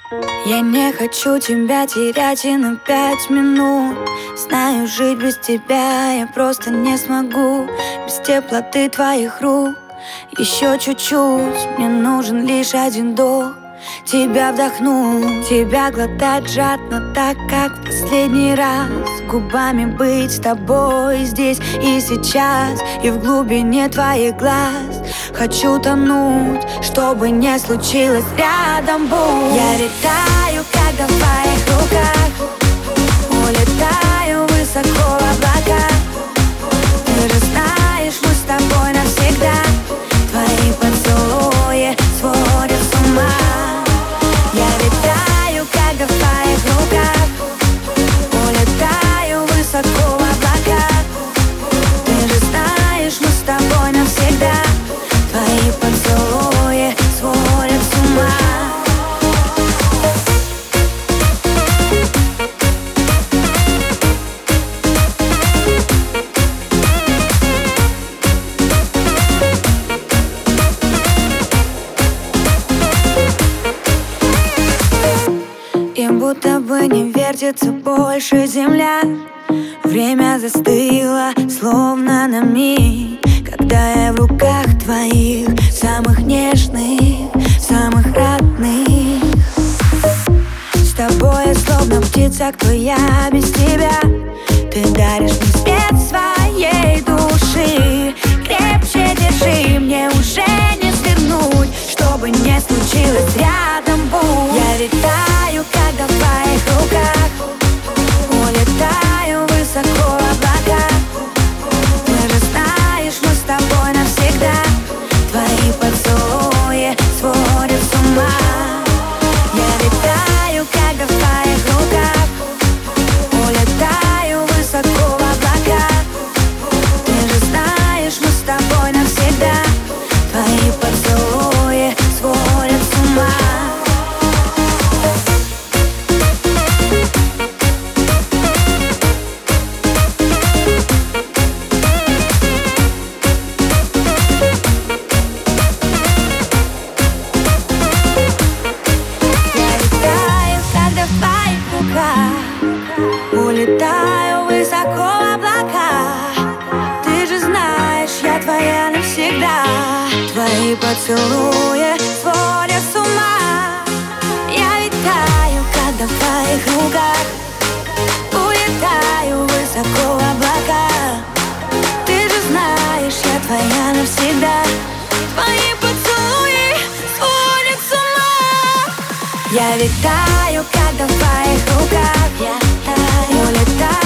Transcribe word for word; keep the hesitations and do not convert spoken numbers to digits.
Я не хочу тебя терять и на пять минут. Знаю, жить без тебя я просто не смогу. Без теплоты твоих рук еще чуть-чуть. Мне нужен лишь один вдох, тебя вдохнуть, тебя глотать жадно, так как в последний раз. Губами быть с тобой здесь и сейчас, и в глубине твоих глаз. Хочу тонуть, чтобы не случилось, рядом будь. Я летаю, когда в твоих руках, улетаю высоко в облака. Ты же знаешь, мы с тобой навсегда. Твои поцелуи сводят с ума. Я летаю, когда в твоих руках, улетаю высоко в облака. Ты же знаешь, мы с тобой навсегда. Твои поцелуи сводят с ума. Им будто бы не вертится больше земля. Время застыло, словно на миг, когда я в руках твоих, самых нежных, самых родных. С тобой я словно птица, кто я без тебя. Ты даришь мне свет своей души. Крепче держи, мне уже не свернуть. Чтобы не случилось, рядом будь. Я летаю, когда в твоих руках, улетаю высоко в облака. Ты же знаешь, мы с тобой навсегда. Твои поцелуи сводят с ума. Я летаю, когда в твоих руках, улетаю высоко в облака. Ты же знаешь, мы с тобой навсегда. Твои поцелуи сводят с ума. Улетаю высоко в облака. Ты же знаешь, я твоя навсегда. Твои поцелуи сводят с ума. Я летаю, когда в твоих руках, улетаю высоко в облака. Ты же знаешь, я твоя навсегда. Твои поцелуи сводят с ума. Я летаю, когда в твоих руках, я улетаю.